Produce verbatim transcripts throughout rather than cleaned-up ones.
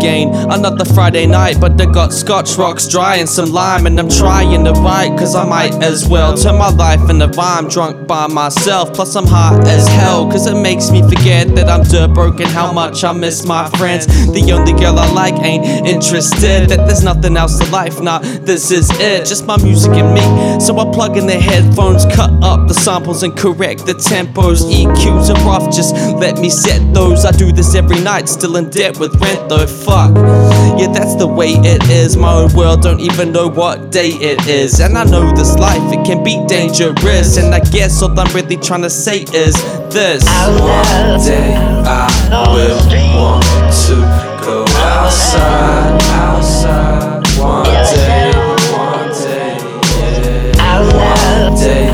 again. Another Friday night, but they got scotch rocks dry and some lime, and I'm trying to write, cause I might as well turn my life into rhyme, drunk by myself. Plus I'm hot as hell, cause it makes me forget that I'm dirt broken, how much I miss my friends. The only girl I like ain't interested, that there's nothing else to life, nah, this is it, just my music and me. So I plug in the headphones, cut up the samples and correct the tempos. E Qs are rough, just let me set those. I do this every night, still in debt with rent though, fuck. Yeah, that's the way it is, my own world, don't even know what day it is. And I know this life, it can be dangerous, and I guess all I'm really trying to say is this: one day I will want to go outside, outside. One day, one day, yeah. One day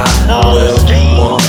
I will want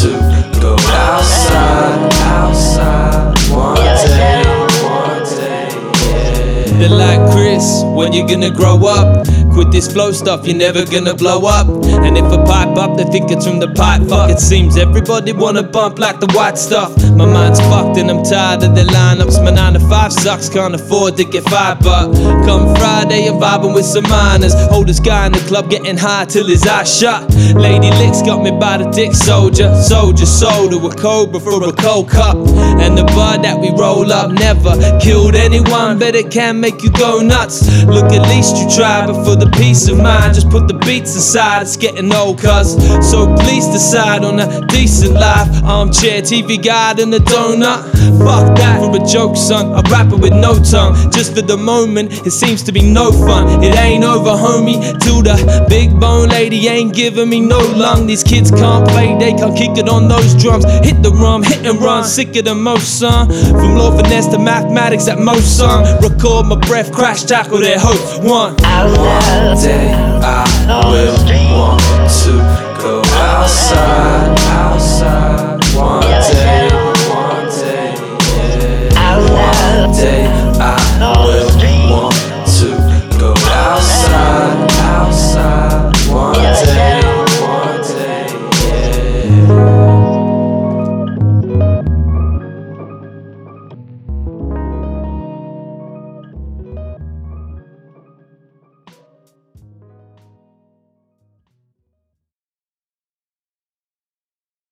to go outside, outside. One day, one day, yeah. They're like, Chris, when you gonna grow up? Quit this flow stuff, you're never gonna blow up. And if I pipe up, they think it's from the pipe. Fuck, it seems everybody wanna bump like the white stuff. My mind's fucked and I'm tired of the lineups. My nine to five sucks, can't afford to get fired. But come Friday, I'm vibing with some minors. Oldest guy in the club getting high till his eyes shut. Lady Licks got me by the dick, soldier. Soldier sold to a cobra for a cold cup. And the bud that we roll up never killed anyone, but it can make you go nuts. Look, at least you try, but for the peace of mind, just put the beats aside, it's getting old cuz. So please decide on a decent life. Armchair T V guide and a donut. Fuck that for a joke, son, a rapper with no tongue. Just for the moment, it seems to be no fun. It ain't over, homie, till the big bone lady ain't giving me no lung. These kids can't play, they can't kick it on those drums. Hit the rum, hit and run, sicker than most, son. From law finesse to mathematics at most, son. Record my breath, crash tackle their hope. One One day I will want to go outside, outside. One day, one day, yeah. One day